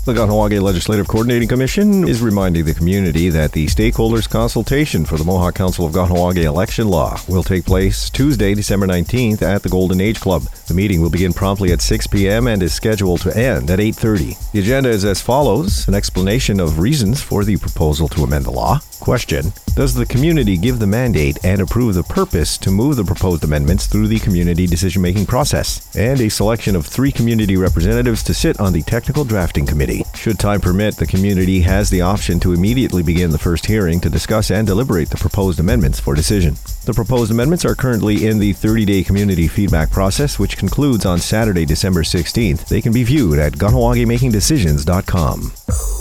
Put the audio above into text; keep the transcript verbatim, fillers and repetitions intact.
The Kahnawake Legislative Coordinating Commission is reminding the community that the stakeholders' consultation for the Mohawk Council of Kahnawake election law will take place Tuesday, December nineteenth at the Golden Age Club. The meeting will begin promptly at six p.m. and is scheduled to end at eight thirty. The agenda is as follows: an explanation of reasons for the proposal to amend the law. Question: does the community give the mandate and approve the purpose to move the proposed amendments through the community decision-making process? And a selection of three community representatives to sit on the technical drafting committee. Should time permit, the community has the option to immediately begin the first hearing to discuss and deliberate the proposed amendments for decision. The proposed amendments are currently in the thirty-day community feedback process, which concludes on Saturday, December sixteenth. They can be viewed at kahnawake making decisions dot com.